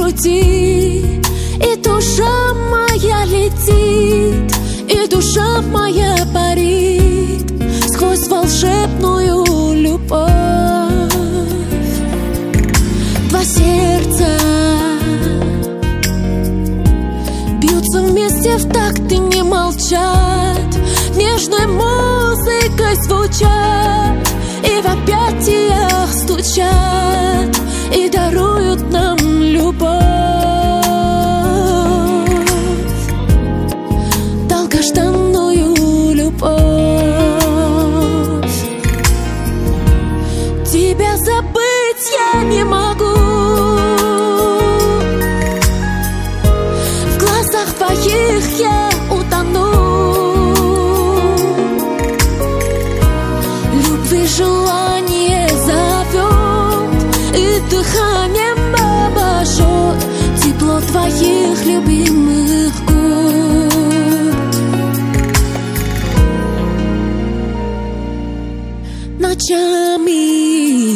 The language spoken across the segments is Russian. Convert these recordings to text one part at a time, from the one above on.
груди, и душа моя летит, и душа моя парит сквозь волшебную любовь. Два сердца бьются вместе в такт и не молчат, нежной музыкой звучат и в объятиях стучат, и даруют нам любовь, долгожданную любовь. Тебя забыть я не могу, в глазах твоих я утону, любви желание зовет и дыханием обожжет тепло твоих любимых губ. Ночами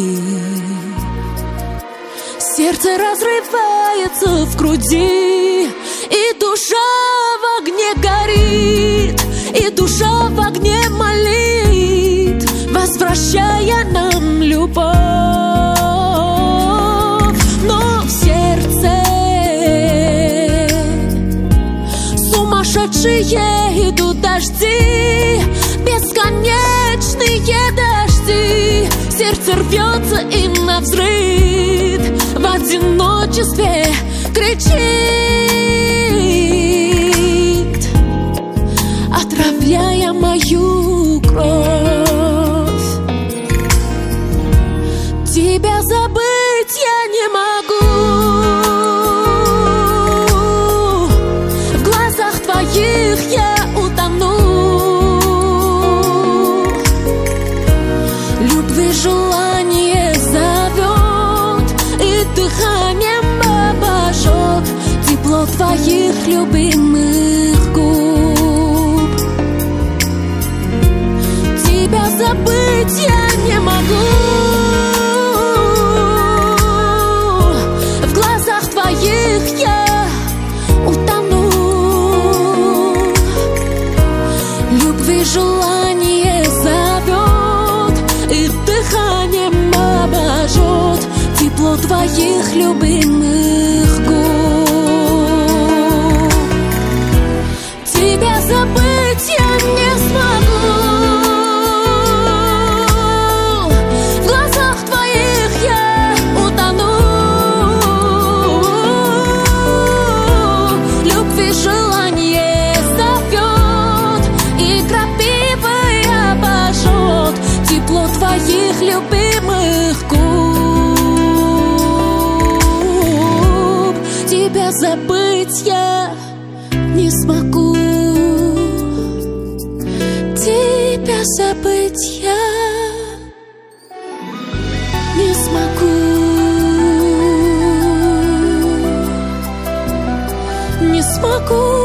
сердце разрывается в груди, и душа в огне горит, и душа в огне молит, возвращая нам любовь. Но в сердце сумасшедшие идут дожди, бесконечные дожди. Сердце рвется и навзрыд в одиночестве кричит, отравляя мою кровь. Тебя забыть я не могу, в глазах твоих я утону, любви желание зовет и дыханием обожжет тепло твоих любимых губ. Тебя забыть я не могу, в глазах твоих я утону, любви желание зовет и дыханием обожжет тепло твоих любимых губ. Тебя забыть я не смогу, в глазах твоих я утону, любви желание зовет и крапивой обожжет тепло твоих любимых губ. Тебя забыть я не смогу, тебя забыть я не смогу, не смогу.